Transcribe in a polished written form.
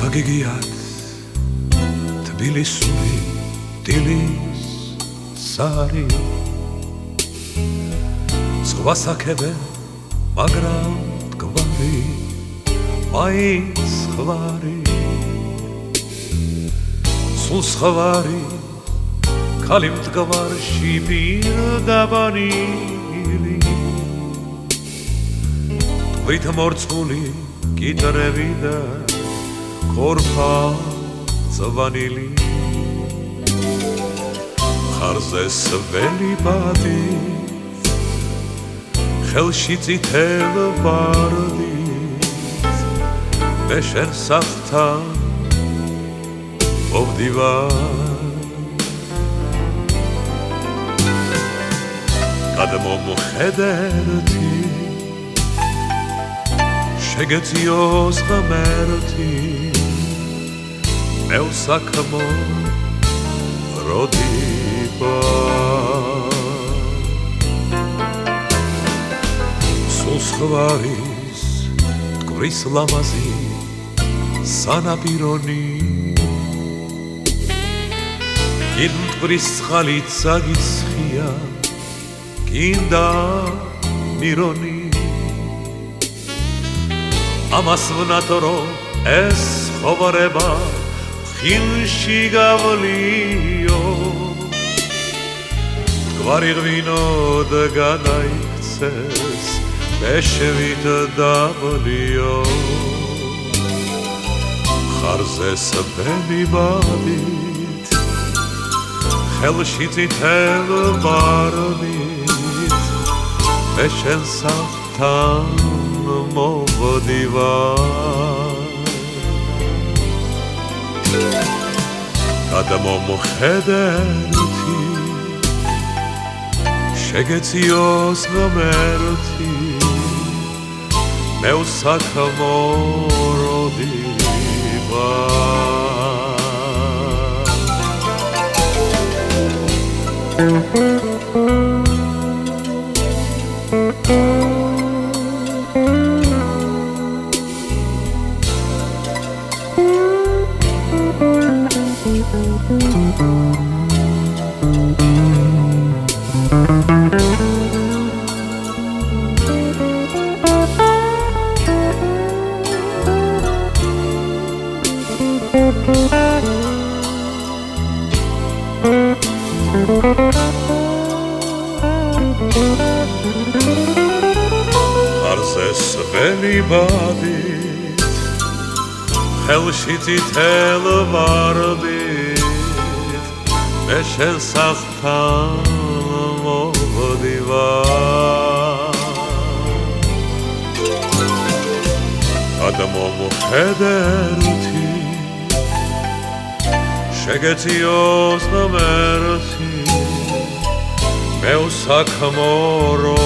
გიგიათ თბილისური დილის სარი ზღვას აქებენ მაგრამ მტკვარი მაინც ხვარი სულ სხვარი ქალი მტკვარში პირდაბანილი ტყვით მორწმული კიტრები და ხორფა ზვანილი ხარზე სველი ბადი ხელში წითელ ვარდით მე შენ საფთან მოვდივარ გადმომხედერთი შეგეციოს ღმერთი მე უსაქმო როდიბა სულ სხვარის მტკვრის ლამაზი სანაპირონი იმ მტკვრის წყალით საგიცხია გინდა მირონი ამას ვნატორო ეს ხოვარება ხილში გავლიო მტკვარი ღვინოდ გადაიქცეს მეშვით დავლიო ხარზე სველი ბადით ხელში წითელ ვარდით მე შენ საფთან მოვდივარ გადმომხედერთი შეგეციოს ღმერთი მე უსაქმო ხარზე სველი ბადით ხელში წითელ ვარდით მე შენ საფთან მოვდივარ გადმომხედერთი შეგეციოს ღმერთი მე უსაქმო